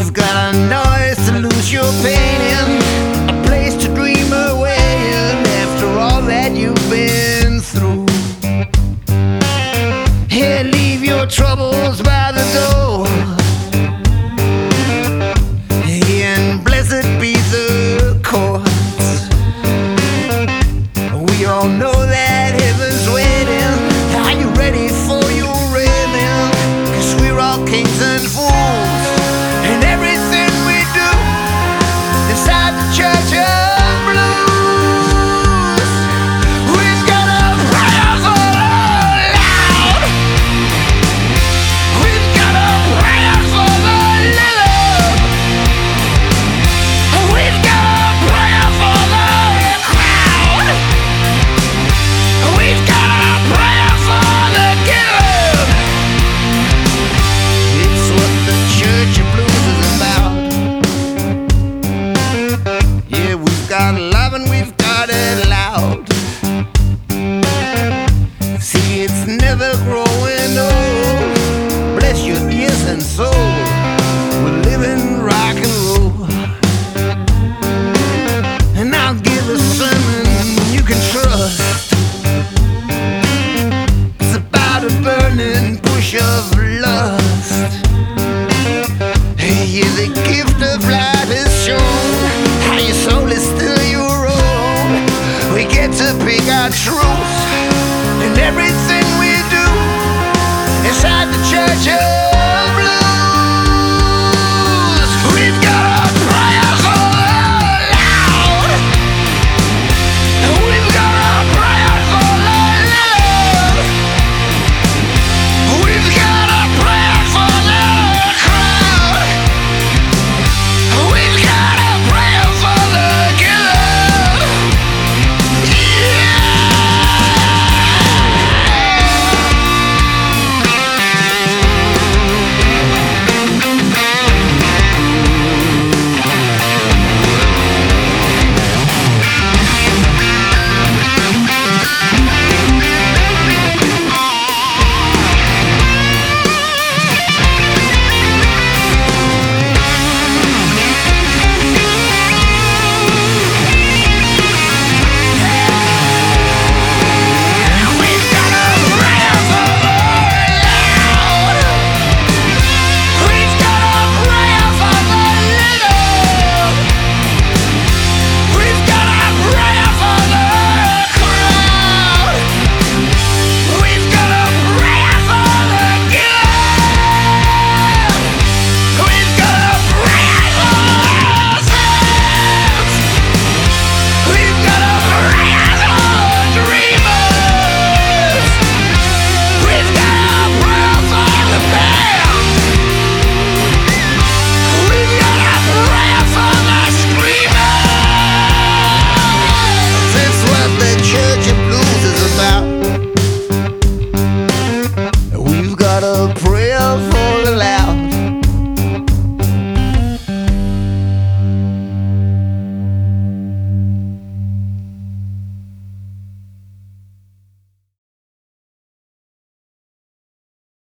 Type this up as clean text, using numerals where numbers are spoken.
You've got a noise to lose your pain in, a place to dream away in after all that you've been through. Here, leave your troubles by the door. And blessed be the courts. We all know that heaven's waiting. Are you ready for your raving? 'Cause we're all kings and fools, and everything we do inside the church of blues. We've got a prayer for the loud. We've got a prayer for the little. We've got a prayer for the crowd. We've got a prayer for the giver. It's what the Church of Blues is about. Yeah, we've got love and we've got it loud. See, it's never growing old. Bless your ears and soul. We're living rock and roll. And I'll give a sermon you can trust. It's about a burning bush of lust. Hey, yeah, the gift of life is shown. How your soul is still your own. We get to pick our truth in everything we do inside the church of